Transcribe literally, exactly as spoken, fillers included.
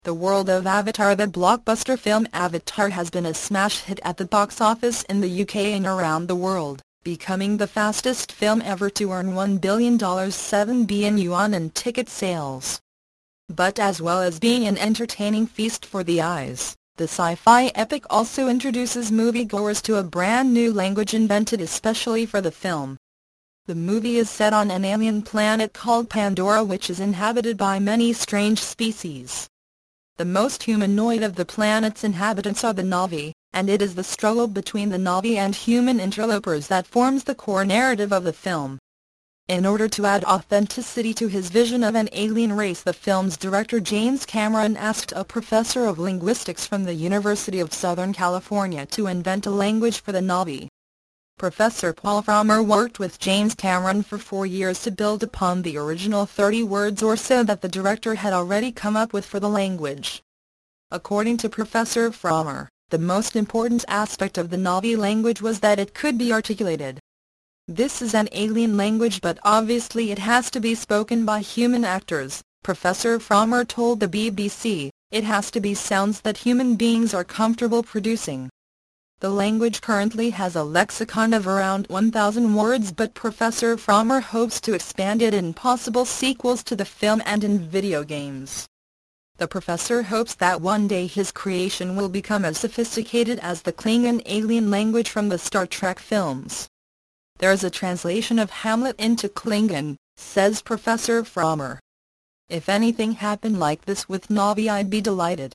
The world of Avatar. The blockbuster film Avatar has been a smash hit at the box office in the U K and around the world, becoming the fastest film ever to earn one billion dollars seven billion yuan in ticket sales. But as well as being an entertaining feast for the eyes, the sci-fi epic also introduces moviegoers to a brand new language invented especially for the film. The movie is set on an alien planet called Pandora, which is inhabited by many strange species. The most humanoid of the planet's inhabitants are the Na'vi, and it is the struggle between the Na'vi and human interlopers that forms the core narrative of the film. In order to add authenticity to his vision of an alien race, the film's director James Cameron asked a professor of linguistics from the University of Southern California to invent a language for the Na'vi. Professor Paul Frommer worked with James Cameron for four years to build upon the original thirty words or so that the director had already come up with for the language. According to Professor Frommer, the most important aspect of the Na'vi language was that it could be articulated. This is an alien language, but obviously it has to be spoken by human actors, Professor Frommer told the B B C. It has to be sounds that human beings are comfortable producing. The language currently has a lexicon of around one thousand words, but Professor Frommer hopes to expand it in possible sequels to the film and in video games. The professor hopes that one day his creation will become as sophisticated as the Klingon alien language from the Star Trek films. There's a translation of Hamlet into Klingon, says Professor Frommer. If anything happened like this with Na'vi, I'd be delighted.